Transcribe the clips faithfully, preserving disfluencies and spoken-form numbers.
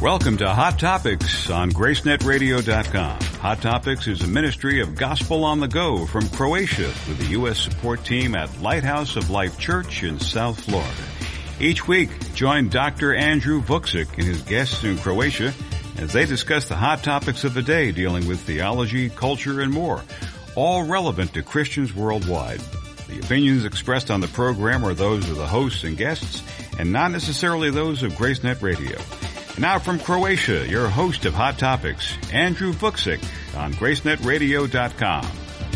Welcome to Hot Topics on Grace Net Radio dot com. Hot Topics is a ministry of Gospel on the Go from Croatia with the U S support team at Lighthouse of Life Church in South Florida. Each week, join Doctor Andrew Vucic and his guests in Croatia as they discuss the hot topics of the day dealing with theology, culture, and more, all relevant to Christians worldwide. The opinions expressed on the program are those of the hosts and guests and not necessarily those of GraceNet Radio. Now from Croatia, your host of Hot Topics, Andrew Vucic on Grace Net Radio dot com.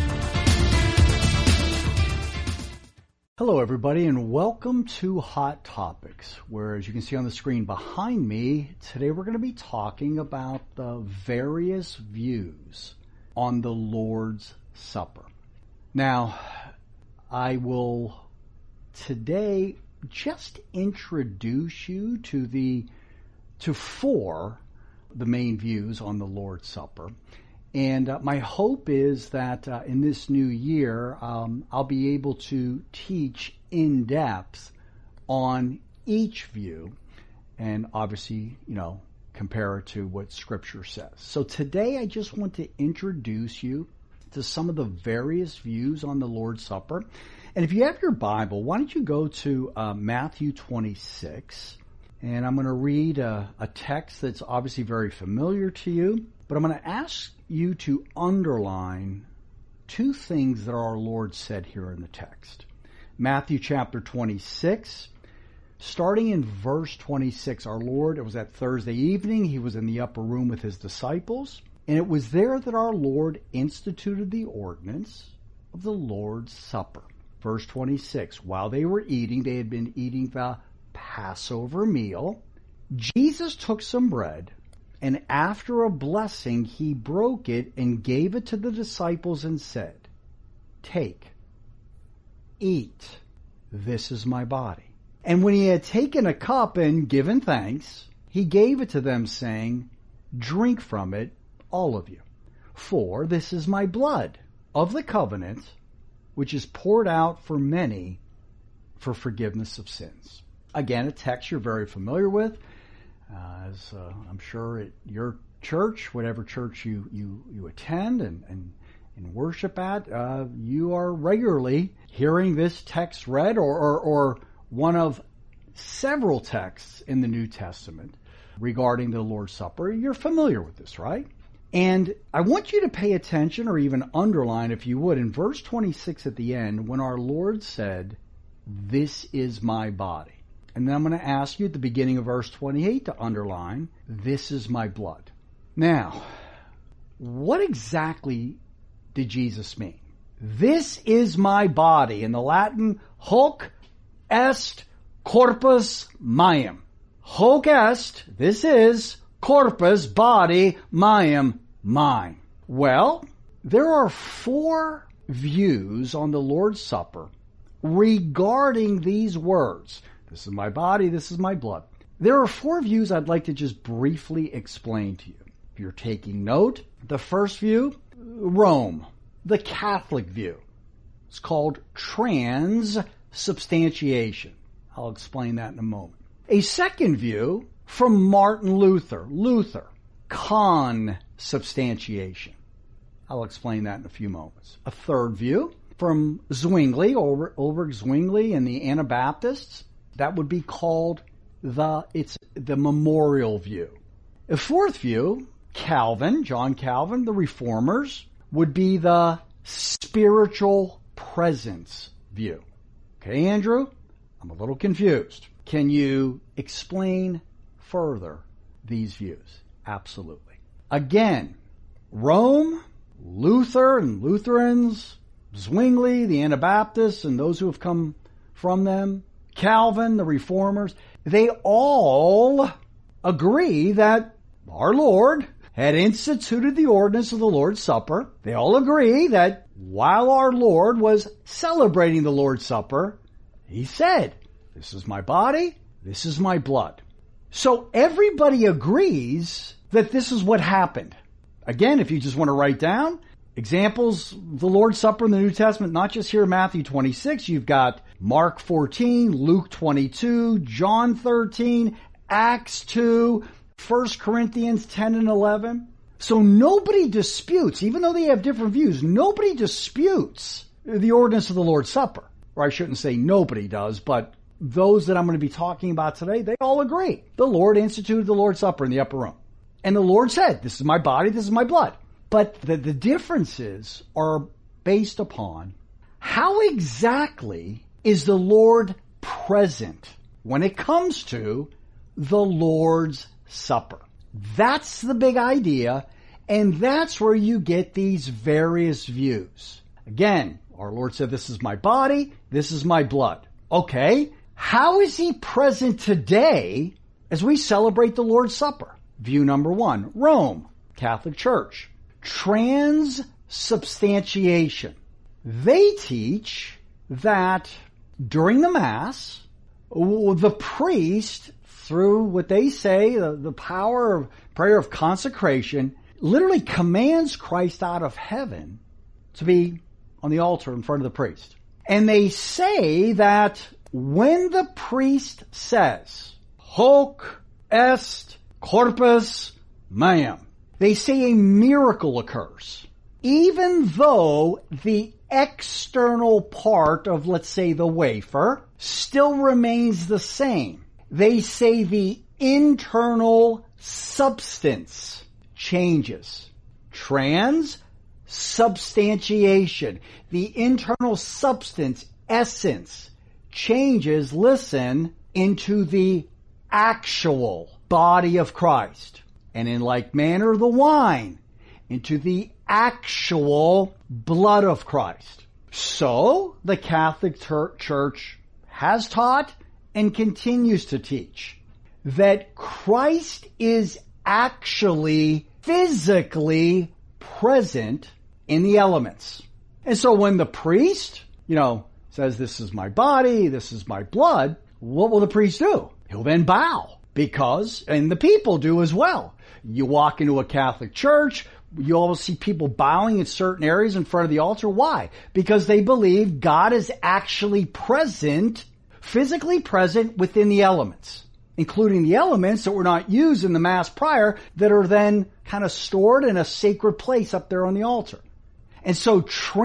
Hello everybody and welcome to Hot Topics, where as you can see on the screen behind me, today we're going to be talking about the various views on the Lord's Supper. Now, I will today just introduce you to the to four the main views on the Lord's Supper. And uh, my hope is that uh, in this new year, um, I'll be able to teach in depth on each view and obviously, you know, compare it to what Scripture says. So today I just want to introduce you to some of the various views on the Lord's Supper. And if you have your Bible, why don't you go to uh, Matthew twenty-six. And I'm going to read a, a text that's obviously very familiar to you, but I'm going to ask you to underline two things that our Lord said here in the text. Matthew chapter twenty-six, starting in verse twenty-six, our Lord, it was that Thursday evening, he was in the upper room with his disciples, and it was there that our Lord instituted the ordinance of the Lord's Supper. Verse twenty-six, while they were eating, they had been eating the Passover meal, Jesus took some bread, and after a blessing, he broke it and gave it to the disciples and said, "Take, eat, this is my body." And when he had taken a cup and given thanks, he gave it to them, saying, "Drink from it, all of you, for this is my blood of the covenant, which is poured out for many for forgiveness of sins." Again, a text you're very familiar with, uh, as uh, I'm sure at your church, whatever church you, you, you attend and, and, and worship at, uh, you are regularly hearing this text read or, or, or one of several texts in the New Testament regarding the Lord's Supper. You're familiar with this, right? And I want you to pay attention or even underline, if you would, in verse twenty-six at the end, when our Lord said, "This is my body." And then I'm going to ask you at the beginning of verse twenty-eight to underline, "This is my blood." Now, what exactly did Jesus mean? This is my body. In the Latin, hoc est corpus meum. Hoc est, this is, corpus, body, meum, mine. Well, there are four views on the Lord's Supper regarding these words. This is my body, this is my blood. There are four views I'd like to just briefly explain to you. If you're taking note, the first view, Rome, the Catholic view. It's called transubstantiation. I'll explain that in a moment. A second view from Martin Luther, Luther, consubstantiation. I'll explain that in a few moments. A third view from Zwingli, Ulrich Zwingli and the Anabaptists. That would be called the, it's the memorial view. A fourth view, Calvin, John Calvin, the Reformers, would be the spiritual presence view. Okay, Andrew? I'm a little confused. Can you explain further these views? Absolutely. Again, Rome, Luther and Lutherans, Zwingli, the Anabaptists, and those who have come from them, Calvin, the Reformers, they all agree that our Lord had instituted the ordinance of the Lord's Supper. They all agree that while our Lord was celebrating the Lord's Supper, he said, "This is my body, this is my blood." So everybody agrees that this is what happened. Again, if you just want to write down examples, the Lord's Supper in the New Testament, not just here in Matthew twenty-six, you've got Mark fourteen, Luke twenty-two, John thirteen, Acts two, First Corinthians ten and eleven. So nobody disputes, even though they have different views, nobody disputes the ordinance of the Lord's Supper. Or I shouldn't say nobody does, but those that I'm going to be talking about today, they all agree. The Lord instituted the Lord's Supper in the upper room. And the Lord said, this is my body, this is my blood. But the, the differences are based upon how exactly is the Lord present when it comes to the Lord's Supper. That's the big idea, and that's where you get these various views. Again, our Lord said, this is my body, this is my blood. Okay, how is he present today as we celebrate the Lord's Supper? View number one, Rome, Catholic Church. Transubstantiation. They teach that during the Mass, the priest, through what they say, the, the power of prayer of consecration, literally commands Christ out of heaven to be on the altar in front of the priest. And they say that when the priest says, Hoc est corpus meum, they say a miracle occurs. Even though the external part of, let's say, the wafer still remains the same. They say the internal substance changes. Transubstantiation. The internal substance, essence, changes, listen, into the actual body of Christ. And in like manner, the wine, into the actual blood of Christ. So, the Catholic Church has taught and continues to teach that Christ is actually physically present in the elements. And so when the priest, you know, says, this is my body, this is my blood, what will the priest do? He'll then bow, because, and the people do as well. You walk into a Catholic church, you always see people bowing in certain areas in front of the altar. Why? Because they believe God is actually present, physically present within the elements, including the elements that were not used in the Mass prior, that are then kind of stored in a sacred place up there on the altar. And so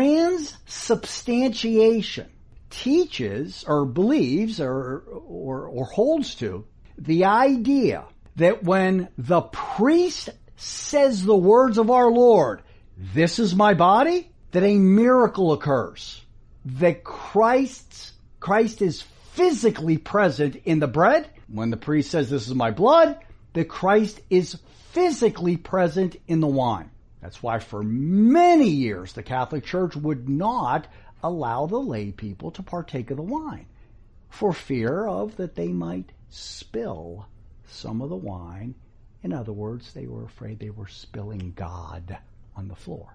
transubstantiation teaches or believes or, or, or holds to the idea that when the priest says the words of our Lord, this is my body, that a miracle occurs. That Christ's, Christ is physically present in the bread. When the priest says, this is my blood, that Christ is physically present in the wine. That's why for many years the Catholic Church would not allow the lay people to partake of the wine, for fear of that they might spill some of the wine. In other words, they were afraid they were spilling God on the floor.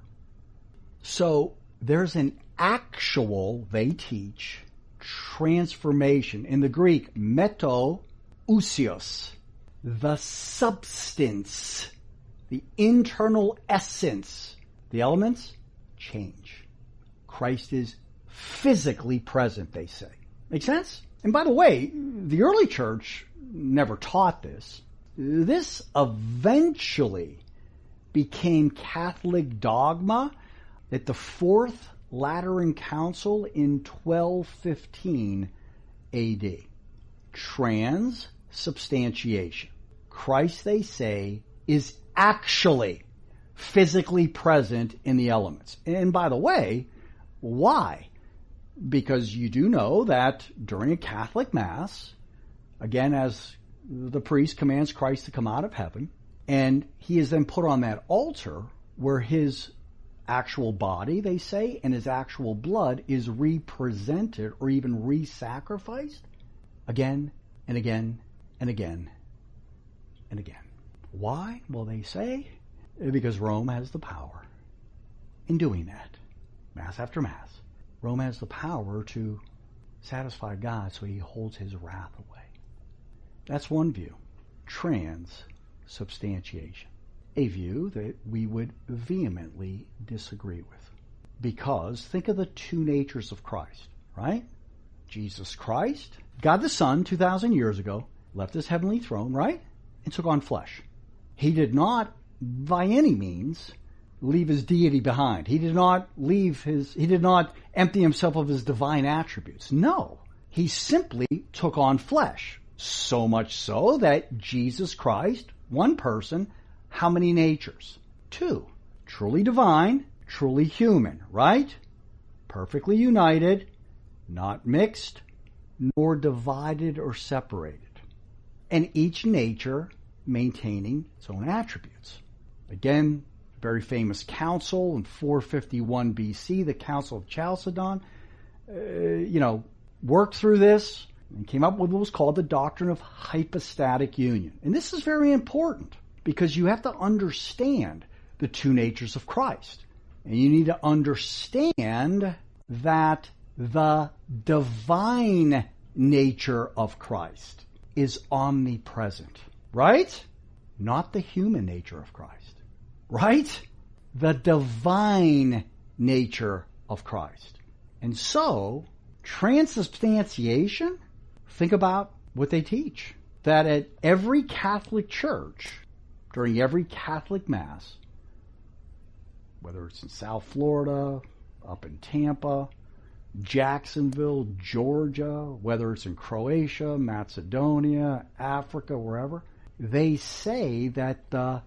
So there's an actual, they teach, transformation. In the Greek, metousios, the substance, the internal essence. The elements change. Christ is physically present, they say. Make sense? And by the way, the early church never taught this. This eventually became Catholic dogma at the Fourth Lateran Council in twelve fifteen A D. Transubstantiation. Christ, they say, is actually physically present in the elements. And by the way, why? Because you do know that during a Catholic Mass, again, as the priest commands Christ to come out of heaven, and he is then put on that altar where his actual body, they say, and his actual blood is represented or even re-sacrificed again and again and again and again. Why? Well, they say because Rome has the power in doing that. Mass after Mass. Rome has the power to satisfy God, so he holds his wrath away. That's one view. Transubstantiation. A view that we would vehemently disagree with. Because think of the two natures of Christ, right? Jesus Christ, God the Son, two thousand years ago, left his heavenly throne, right? and took on flesh. He did not, by any means, leave his deity behind. He did not leave his, he did not empty himself of his divine attributes. No, he simply took on flesh. So much so that Jesus Christ, one person, how many natures? Two. Truly divine, truly human, right? Perfectly united, not mixed, nor divided or separated. And each nature maintaining its own attributes. Again, very famous council in four fifty-one B C, the Council of Chalcedon, uh, you know, worked through this and came up with what was called the doctrine of hypostatic union. And this is very important because you have to understand the two natures of Christ. And you need to understand that the divine nature of Christ is omnipresent, right? Not the human nature of Christ, right? The divine nature of Christ. And so, transubstantiation, think about what they teach. That at every Catholic church, during every Catholic Mass, whether it's in South Florida, up in Tampa, Jacksonville, Georgia, whether it's in Croatia, Macedonia, Africa, wherever, they say that the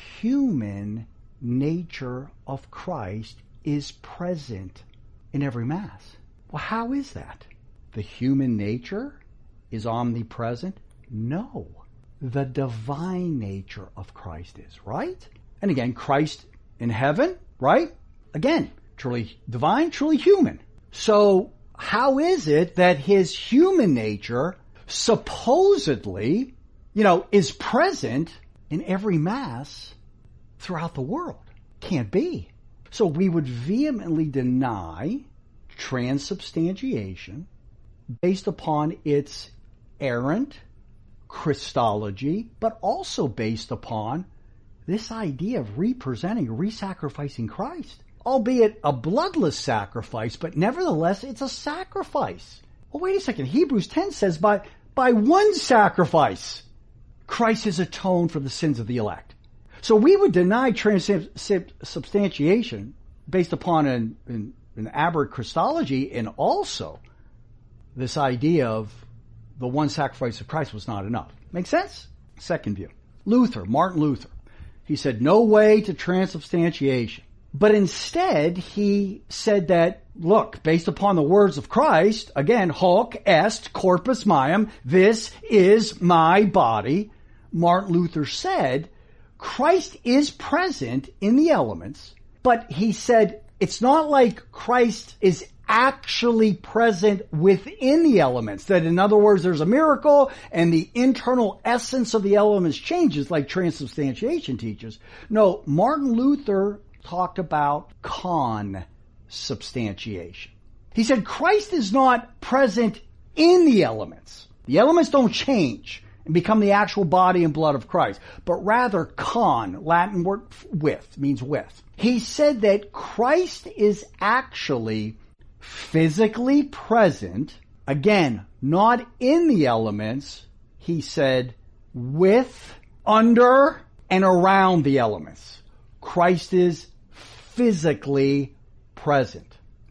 human nature of Christ is present in every Mass. Well, how is that? The human nature is omnipresent? No. The divine nature of Christ is, right? And again, Christ in heaven, right? Again, truly divine, truly human. So how is it that his human nature supposedly, you know, is present in every Mass throughout the world? Can't be. So we would vehemently deny transubstantiation based upon its errant Christology, but also based upon this idea of representing, re-sacrificing Christ. Albeit a bloodless sacrifice, but nevertheless it's a sacrifice. Well, wait a second. Hebrews ten says by, by one sacrifice, Christ has atoned for the sins of the elect. So we would deny transubstantiation based upon an, an, an aberrant Christology, and also this idea of the one sacrifice of Christ was not enough. Make sense? Second view. Luther, Martin Luther. He said no way to transubstantiation. But instead, he said that, look, based upon the words of Christ, again, hoc est corpus meum, this is my body. Martin Luther said, Christ is present in the elements, but he said it's not like Christ is actually present within the elements. That in other words, there's a miracle and the internal essence of the elements changes like transubstantiation teaches. No, Martin Luther talked about consubstantiation. He said Christ is not present in the elements. The elements don't change and become the actual body and blood of Christ, but rather con, Latin word with, means with. He said that Christ is actually physically present, again, not in the elements, he said with, under, and around the elements. Christ is physically present.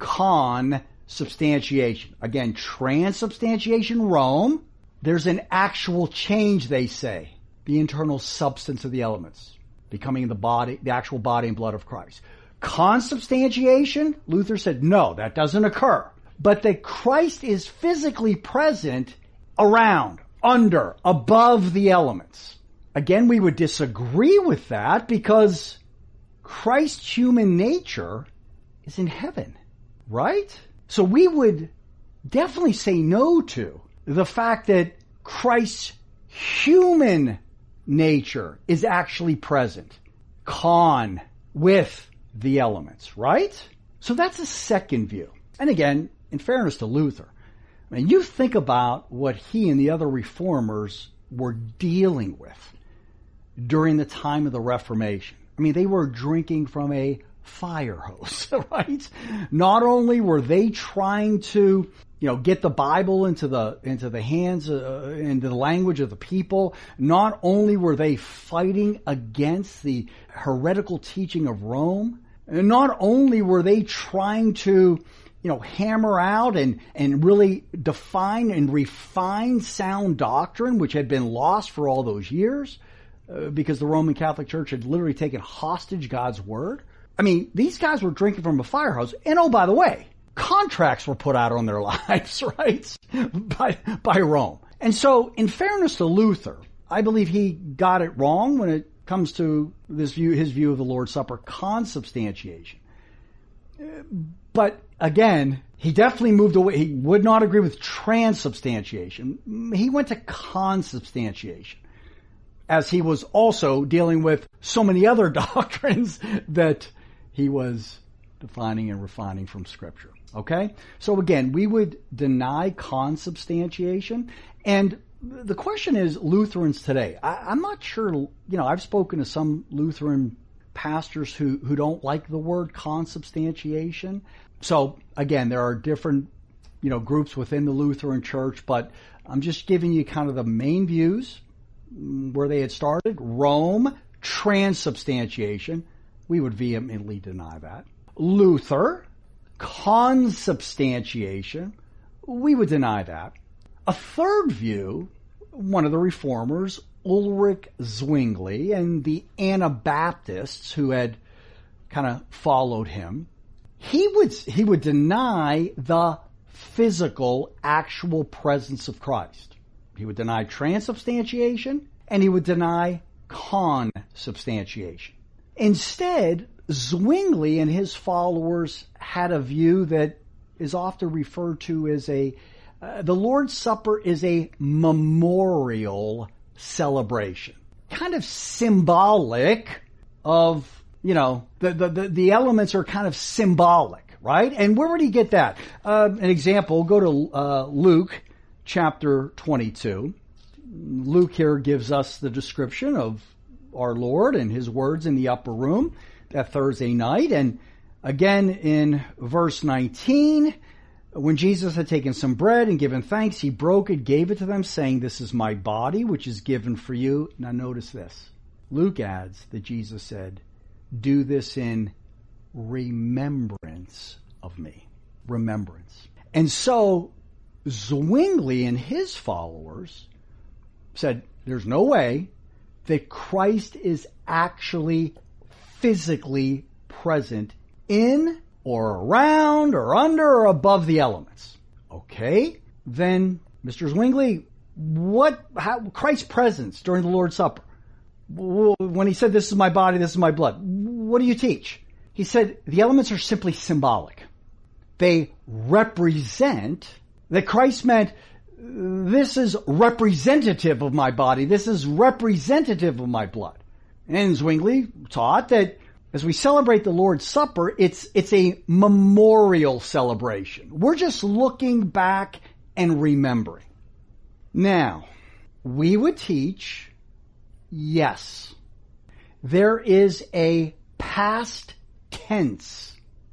Consubstantiation. Again, transubstantiation, Rome. There's an actual change, they say. The internal substance of the elements. Becoming the body, the actual body and blood of Christ. Consubstantiation, Luther said, no, that doesn't occur. But that Christ is physically present around, under, above the elements. Again, we would disagree with that because Christ's human nature is in heaven, right? So we would definitely say no to the fact that Christ's human nature is actually present, con, with the elements, right? So that's a second view. And again, in fairness to Luther, I mean, you think about what he and the other reformers were dealing with during the time of the Reformation. I mean, they were drinking from a fire hose, right? Not only were they trying to you know, get the Bible into the into the hands, uh, into the language of the people. Not only were they fighting against the heretical teaching of Rome, and not only were they trying to, you know, hammer out and, and really define and refine sound doctrine, which had been lost for all those years, uh, because the Roman Catholic Church had literally taken hostage God's Word. I mean, these guys were drinking from a fire hose. And oh, by the way, contracts were put out on their lives, right? by, by Rome. And so, in fairness to Luther, I believe he got it wrong when it comes to this view, his view of the Lord's Supper, consubstantiation. But again, he definitely moved away. He would not agree with transubstantiation. He went to consubstantiation, as he was also dealing with so many other doctrines that he was defining and refining from Scripture. Okay? So again, we would deny consubstantiation. And the question is, Lutherans today, I, I'm not sure, you know, I've spoken to some Lutheran pastors who, who don't like the word consubstantiation. So again, there are different, you know, groups within the Lutheran Church, but I'm just giving you kind of the main views where they had started. Rome, transubstantiation. We would vehemently deny that. Luther, consubstantiation. We would deny that. A third view, one of the reformers, Ulrich Zwingli, and the Anabaptists who had kind of followed him, he would he would deny the physical, actual presence of Christ. He would deny transubstantiation, and he would deny consubstantiation. Instead, Zwingli and his followers had a view that is often referred to as a, uh, the Lord's Supper is a memorial celebration. Kind of symbolic of, you know, the, the, the, the elements are kind of symbolic, right? And where would he get that? Uh, an example, go to uh, Luke chapter twenty-two. Luke here gives us the description of our Lord and his words in the upper room that Thursday night. And again in verse nineteen, when Jesus had taken some bread and given thanks, he broke it, gave it to them, saying, "This is my body, which is given for you." Now notice this. Luke adds that Jesus said, "Do this in remembrance of me." Remembrance. And so Zwingli and his followers said, there's no way that Christ is actually physically present in or around or under or above the elements. Okay, then Mister Zwingli, what, how, Christ's presence during the Lord's Supper, when he said, "This is my body, this is my blood," what do you teach? He said, the elements are simply symbolic. They represent, that Christ meant, this is representative of my body, this is representative of my blood. And Zwingli taught that as we celebrate the Lord's Supper, it's, it's a memorial celebration. We're just looking back and remembering. Now, we would teach, yes, there is a past tense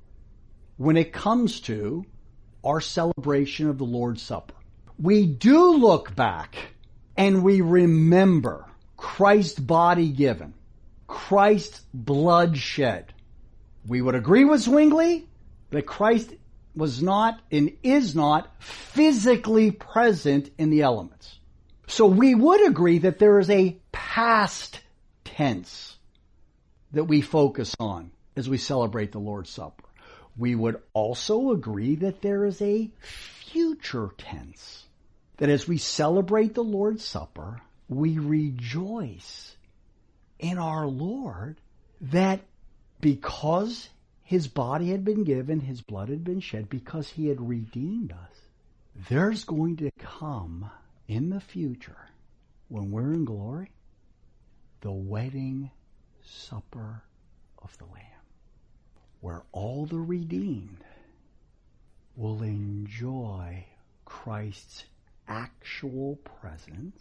when it comes to our celebration of the Lord's Supper. We do look back and we remember Christ's body given, Christ's blood shed. We would agree with Zwingli that Christ was not and is not physically present in the elements. So we would agree that there is a past tense that we focus on as we celebrate the Lord's Supper. We would also agree that there is a future tense, that as we celebrate the Lord's Supper, we rejoice in our Lord that because his body had been given, his blood had been shed, because he had redeemed us, there's going to come in the future, when we're in glory, the wedding supper of the Lamb, where all the redeemed will enjoy Christ's actual presence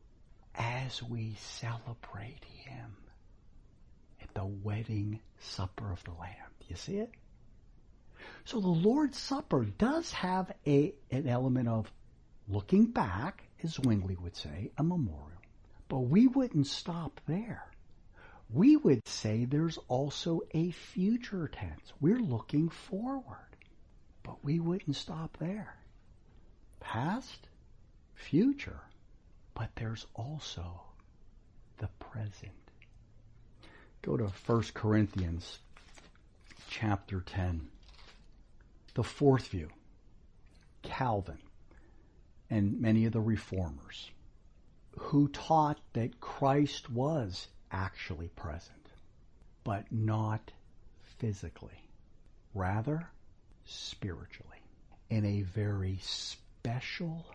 as we celebrate him at the wedding supper of the Lamb. Do you see it? So the Lord's Supper does have a, an element of looking back, as Zwingli would say, a memorial. But we wouldn't stop there. We would say there's also a future tense. We're looking forward. But we wouldn't stop there. Past, future, but there's also the present. Go to First Corinthians chapter ten. The fourth view, Calvin and many of the reformers who taught that Christ was actually present, but not physically, rather spiritually, in a very special,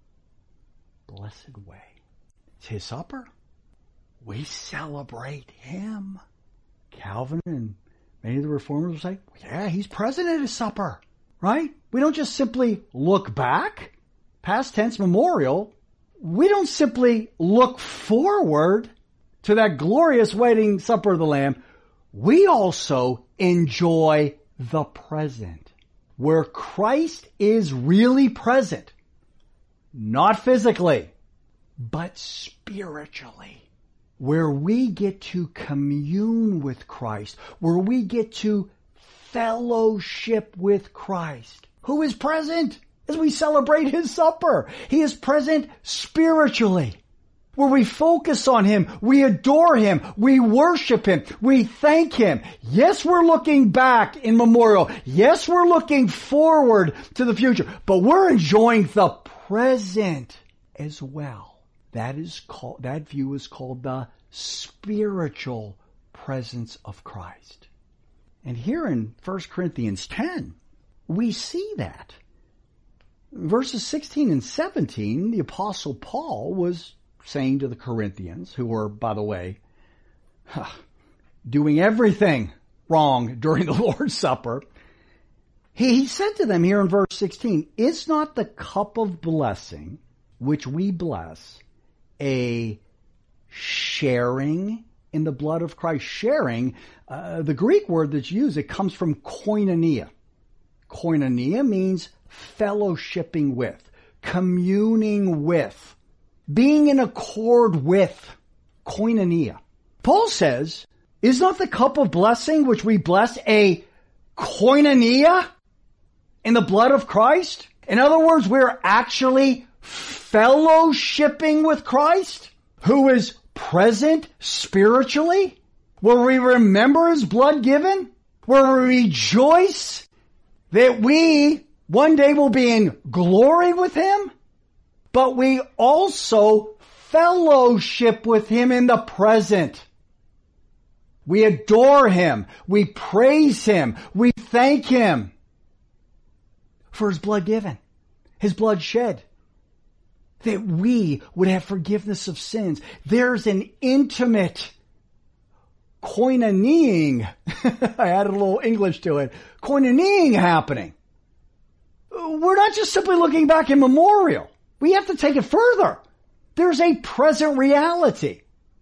blessed way. It's his supper. We celebrate him. Calvin and many of the reformers will say, yeah, he's present at his supper, right? We don't just simply look back, past tense memorial. We don't simply look forward to that glorious wedding supper of the Lamb. We also enjoy the present, where Christ is really present, not physically, but spiritually, where we get to commune with Christ, where we get to fellowship with Christ, who is present as we celebrate his supper. He is present spiritually, where we focus on him, we adore him, we worship him, we thank him. Yes, we're looking back in memorial. Yes, we're looking forward to the future, but we're enjoying the present as well. That is called, that view is called the spiritual presence of Christ. And here in First Corinthians ten, we see that. Verses sixteen and seventeen, the Apostle Paul was saying to the Corinthians, who were, by the way, doing everything wrong during the Lord's Supper, he, he said to them here in verse sixteen, is not the cup of blessing which we bless a sharing in the blood of Christ? Sharing, uh, the Greek word that's used, it comes from koinonia. Koinonia means fellowshipping with, communing with, being in accord with. Koinonia. Paul says, is not the cup of blessing which we bless a koinonia in the blood of Christ? In other words, we're actually fellowshipping with Christ, who is present spiritually, where we remember his blood given, where we rejoice that we one day will be in glory with him, but we also fellowship with him in the present. We adore him. We praise him. We thank him for his blood given, his blood shed, that we would have forgiveness of sins. There's an intimate koinoneing, I added a little English to it, koinoneing happening. We're not just simply looking back in memorial. We have to take it further. There's a present reality.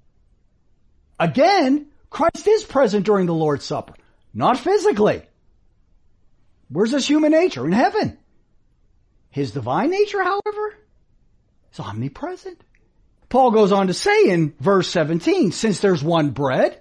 Again, Christ is present during the Lord's Supper, not physically. Where's his human nature? In heaven. His divine nature, however, is omnipresent. Paul goes on to say in verse seventeen, since there's one bread,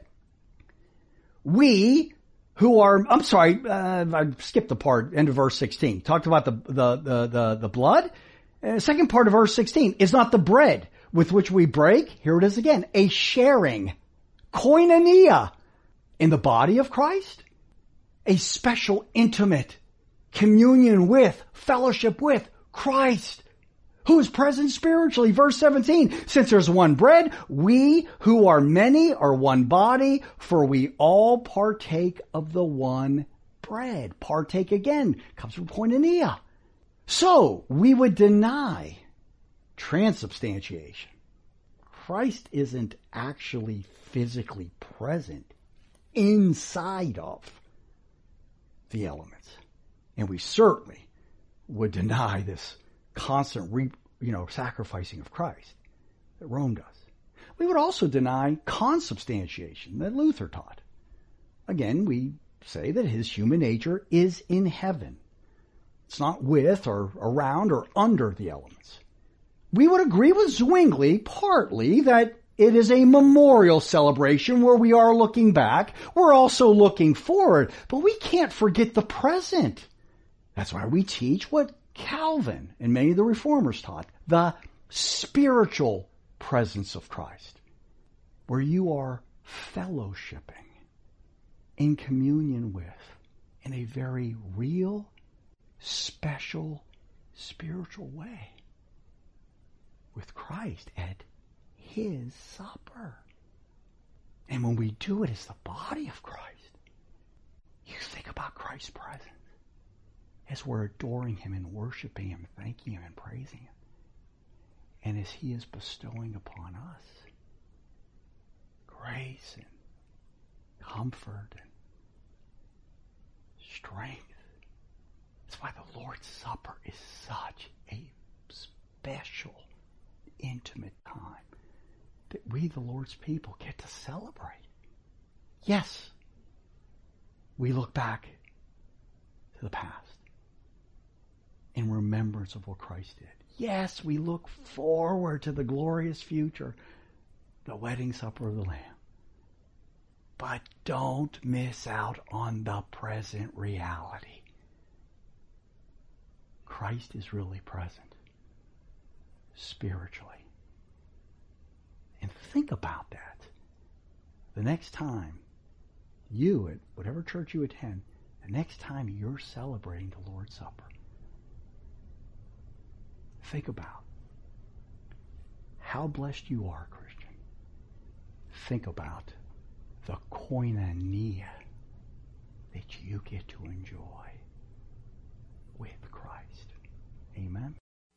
we who are, I'm sorry, uh, I skipped the part, end of verse sixteen. Talked about the, the, the, the, the blood. Uh, second part of verse sixteen is not the bread with which we break. Here it is again, a sharing, koinonia, in the body of Christ. A special, intimate communion with, fellowship with Christ, who is present spiritually. Verse seventeen, since there's one bread, we who are many are one body, for we all partake of the one bread. Partake again comes from koinonia. So we would deny transubstantiation. Christ isn't actually physically present inside of the elements. And we certainly would deny this constant re, you know, sacrificing of Christ that Rome does. We would also deny consubstantiation that Luther taught. Again, we say that his human nature is in heaven. It's not with or around or under the elements. We would agree with Zwingli partly that it is a memorial celebration where we are looking back. We're also looking forward, but we can't forget the present. That's why we teach what Calvin and many of the reformers taught, the spiritual presence of Christ, where you are fellowshipping in communion with, in a very real, special, spiritual way, with Christ at his supper. And when we do it as the body of Christ, you think about Christ's presence as we're adoring him and worshiping him, thanking him and praising him. And as he is bestowing upon us grace and comfort and strength. That's why the Lord's Supper is such a special, intimate time that we, the Lord's people, get to celebrate. Yes, we look back to the past in remembrance of what Christ did. Yes, we look forward to the glorious future, the wedding supper of the Lamb. But don't miss out on the present reality. Christ is really present spiritually. And think about that. The next time you, at whatever church you attend, the next time you're celebrating the Lord's Supper, think about how blessed you are, Christian. Think about the koinonia that you get to enjoy with Christ. Amen.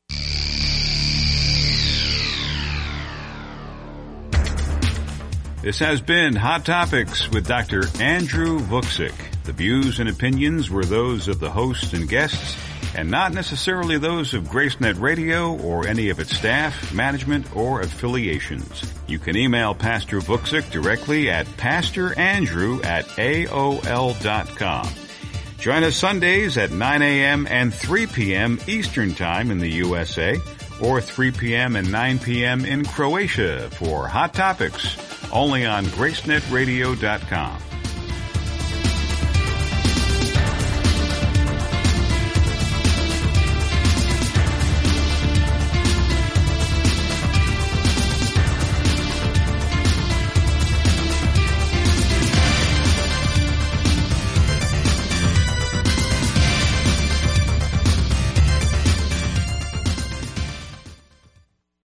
This has been Hot Topics with Doctor Andrew Vuksic. The views and opinions were those of the host and guests, and not necessarily those of GraceNet Radio or any of its staff, management, or affiliations. You can email Pastor Vuksic directly at pastorandrew at A O L dot com. Join us Sundays at nine a.m. and three p.m. Eastern Time in the U S A, or three p.m. and nine p.m. in Croatia for Hot Topics, only on grace net radio dot com.